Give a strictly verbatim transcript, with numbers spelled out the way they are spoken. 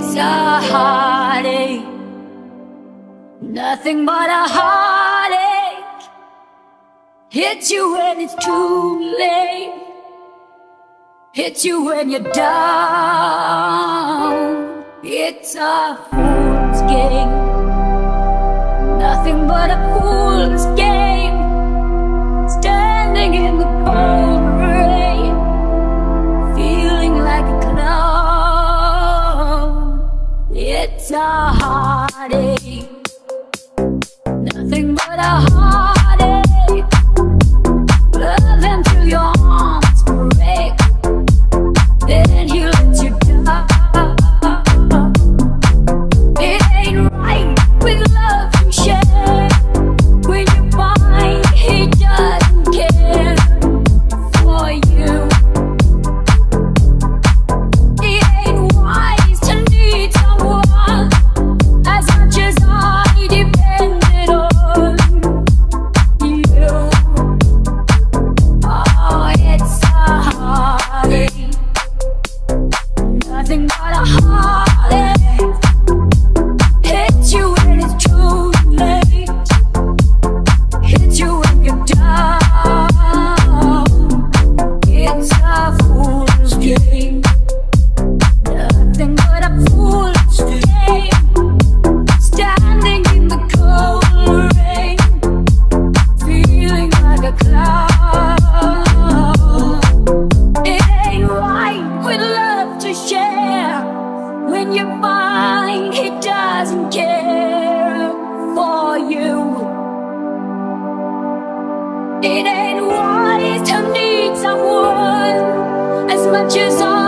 It's a heartache, nothing but a heartache. Hits you when it's too late, hits you when you're down. It's a fool's game, nothing but a fool's game. Standing in the cold rain, feeling like a clown. It's a heartache, nothing but a heartache. Loving till your arms break, then he lets you down. It ain't right with love to share when you find he doesn't care for you. It ain't wise to need someone as much as I depended on you. Oh, it's a heartache, nothing but a heartache. Hits you when it's too late, hits you when you're down. It's a fool's game, nothing but a fool's game. Standing in the cold rain, feeling like a clown. It ain't right with love to share when you find he doesn't care for you. It ain't wise to need someone as much as I